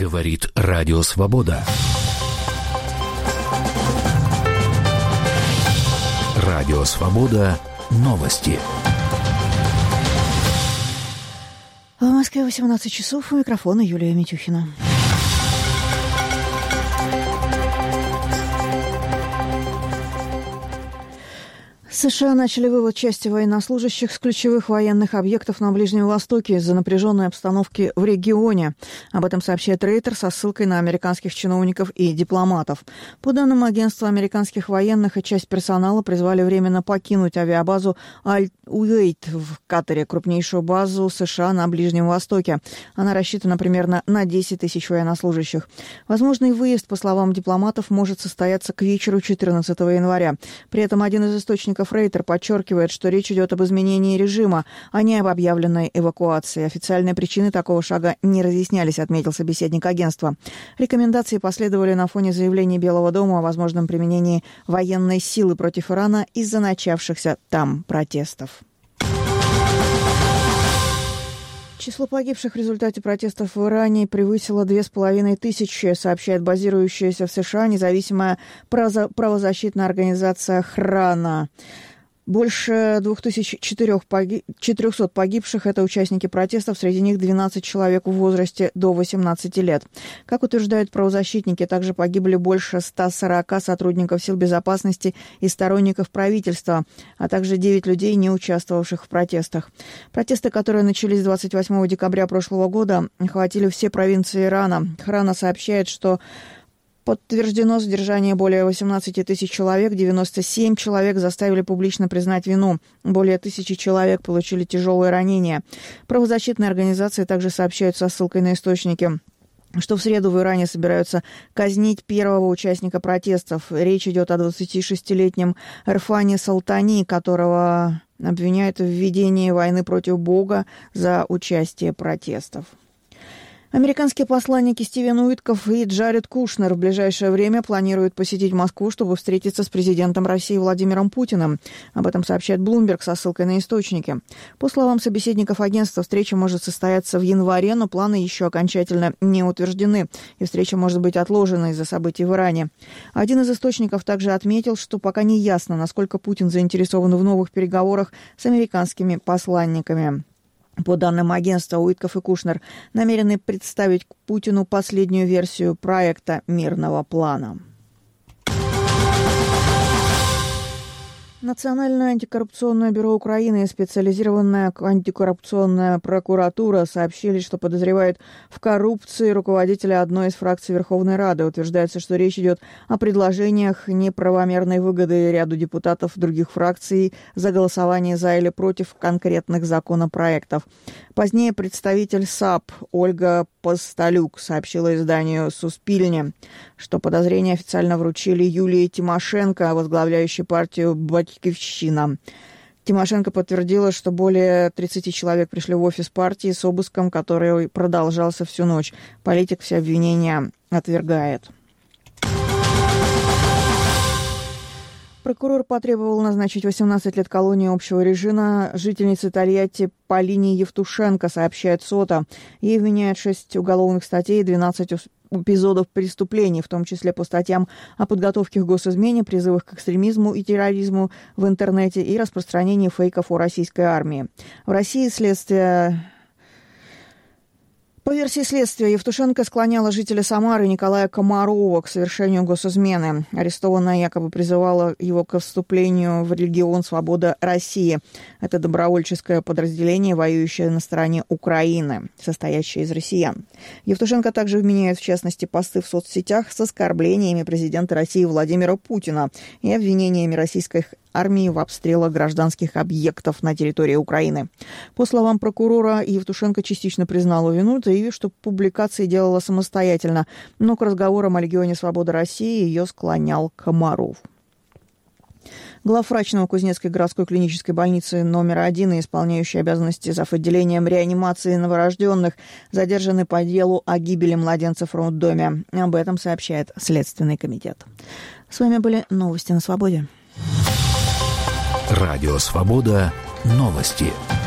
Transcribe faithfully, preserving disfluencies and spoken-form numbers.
Говорит Радио Свобода. Радио Свобода. Новости. В Москве восемнадцать часов. У микрофона Юлия Митюхина. США начали вывод части военнослужащих с ключевых военных объектов на Ближнем Востоке из-за напряженной обстановки в регионе. Об этом сообщает Рейтер со ссылкой на американских чиновников и дипломатов. По данным агентства, американских военных и часть персонала призвали временно покинуть авиабазу Аль-Уэйт в Катаре, крупнейшую базу США на Ближнем Востоке. Она рассчитана примерно на десять тысяч военнослужащих. Возможный выезд, по словам дипломатов, может состояться к вечеру четырнадцатого января. При этом один из источников Рейтер подчеркивает, что речь идет об изменении режима, а не об объявленной эвакуации. Официальные причины такого шага не разъяснялись, отметил собеседник агентства. Рекомендации последовали на фоне заявлений Белого дома о возможном применении военной силы против Ирана из-за начавшихся там протестов. Число погибших в результате протестов в Иране превысило две с половиной тысячи, сообщает базирующаяся в США независимая правозащитная организация «Охрана». Больше две тысячи четырехсот погибших – это участники протестов, среди них двенадцать человек в возрасте до восемнадцати лет. Как утверждают правозащитники, также погибли больше ста сорока сотрудников сил безопасности и сторонников правительства, а также девять людей, не участвовавших в протестах. Протесты, которые начались двадцать восьмого декабря прошлого года, охватили все провинции Ирана. Охрана сообщает, что подтверждено задержание более восемнадцати тысяч человек, девяносто семь человек заставили публично признать вину. Более тысячи человек получили тяжелые ранения. Правозащитные организации также сообщают со ссылкой на источники, что в среду в Иране собираются казнить первого участника протестов. Речь идет о двадцатишестилетнем Эрфане Салтани, которого обвиняют в ведении войны против Бога за участие в протестах. Американские посланники Стивен Уитков и Джаред Кушнер в ближайшее время планируют посетить Москву, чтобы встретиться с президентом России Владимиром Путиным. Об этом сообщает Bloomberg со ссылкой на источники. По словам собеседников агентства, встреча может состояться в январе, но планы еще окончательно не утверждены, и встреча может быть отложена из-за событий в Иране. Один из источников также отметил, что пока не ясно, насколько Путин заинтересован в новых переговорах с американскими посланниками. По данным агентства, Уитков и Кушнер намерены представить Путину последнюю версию проекта мирного плана. Национальное антикоррупционное бюро Украины и специализированная антикоррупционная прокуратура сообщили, что подозревают в коррупции руководителя одной из фракций Верховной Рады. Утверждается, что речь идет о предложениях неправомерной выгоды ряду депутатов других фракций за голосование за или против конкретных законопроектов. Позднее представитель САП Ольга Постолюк сообщила изданию «Суспильне», что подозрения официально вручили Юлии Тимошенко, возглавляющей партию «Батькивщина». Тимошенко подтвердила, что более тридцати человек пришли в офис партии с обыском, который продолжался всю ночь. Политик все обвинения отвергает. Прокурор потребовал назначить восемнадцать лет колонии общего режима жительнице Тольятти Полине Евтушенко, сообщает СОТА. Ей вменяют шесть уголовных статей и двенадцать эпизодов преступлений, в том числе по статьям о подготовке к госизмене, призывах к экстремизму и терроризму в интернете и распространении фейков о российской армии. В России следствие... По версии следствия, Евтушенко склоняла жителя Самары Николая Комарова к совершению госизмены. Арестованная якобы призывала его к вступлению в Легион Свобода России. Это добровольческое подразделение, воюющее на стороне Украины, состоящее из россиян. Евтушенко также вменяет, в частности, посты в соцсетях с оскорблениями президента России Владимира Путина и обвинениями российской армии в обстрелах гражданских объектов на территории Украины. По словам прокурора, Евтушенко частично признала вину, заявив, что публикации делала самостоятельно, но к разговорам о Легионе Свободы России ее склонял Комаров. Главврач Новокузнецкой городской клинической больницы номер один и исполняющий обязанности зав. Отделением реанимации новорожденных задержаны по делу о гибели младенцев в роддоме. Об этом сообщает Следственный комитет. С вами были новости на Свободе. Радио Свобода. Новости.